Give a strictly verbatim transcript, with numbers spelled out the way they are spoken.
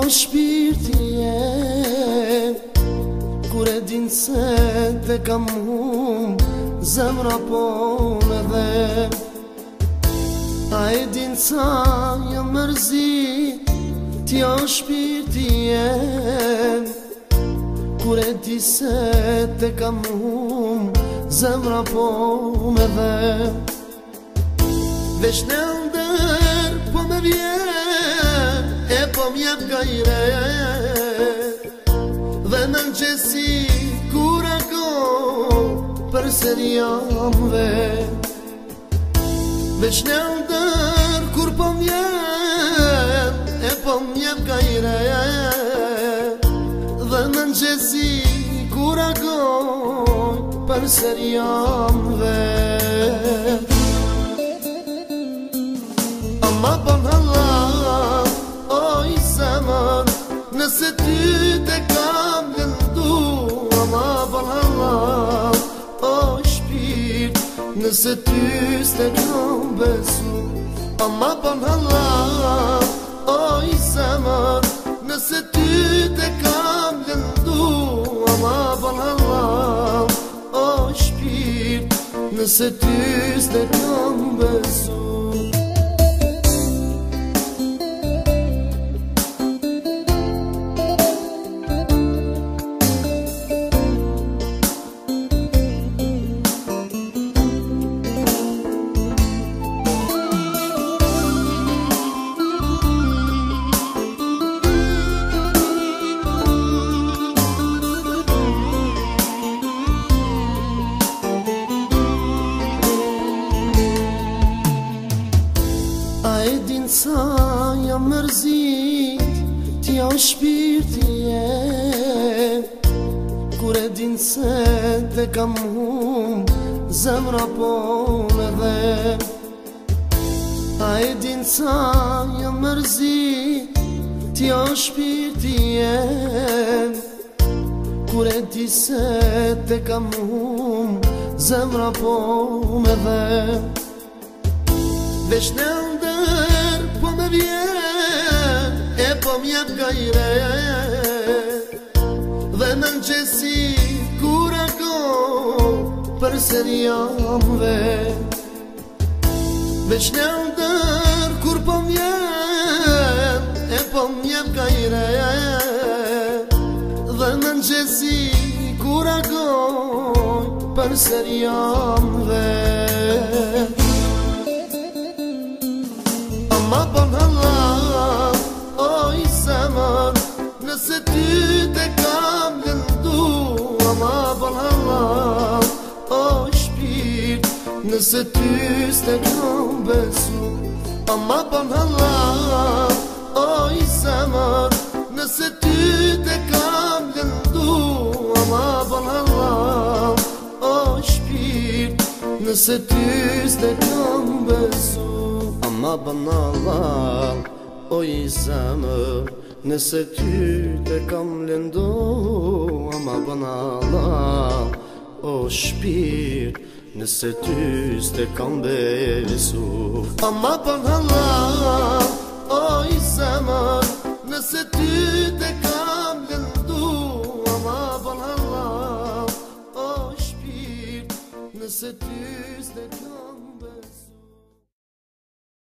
shpirti jem, kur e din se te kam hum zemra po në dhe. A e din sa jam mërzit, t'ja shpirti jem, kur e di se te kam hum zemra po me dhe. Vesh në ndër po me vjen, e po m'jep gajre, dhe në ngjesi kur ako për ser jam vet. Veç në ndër kur po m'jen, e po m'jep gajre, dhe në ngjesi kur ako për ser jam vet. Ama ban halal, oj zemër, nëse ty te kam lëndu. Ama ban halal, oj shpirt, nëse ty s'te kam besu. Ama ban halal, oj zemër, nëse ty te kam lëndu. Ama ban halal, oj shpirt, nëse ty s'te kam besu. A e din sa jam mërzit, t'ja shpirti jem, kur e din se te kam hum zemra po me dhe. A e din sa jam mërzit, t'ja shpirti jem, kur e di se te kam hum zemra po me dhe. Veç në ndër po me vjen, e po m'jep gajre, dhe në ngjesi kur ako për ser jam vet. Veç në ndër kur po m'jen, e po m'jep gajre, dhe në ngjesi kur ako për ser jam vet. Ama ban halal, oj zemër, nëse ty te kam lëndu. Ama ban halal, oj shpirt, nëse ty s'te kam besu. Ama ban halal, oj zemër, nëse ty te kam lëndu. Ama ban halal, oj shpirt, nëse ty s'te kam besu. Ama ban halal, oj zemër, nëse ty te kam lëndu. Ama ban halal, o shpirt, nëse ty s'te kam besu. Ama ban halal, oj zemër, nëse ty te kam lëndu. Ama ban halal, o shpirt, nëse ty s'te kam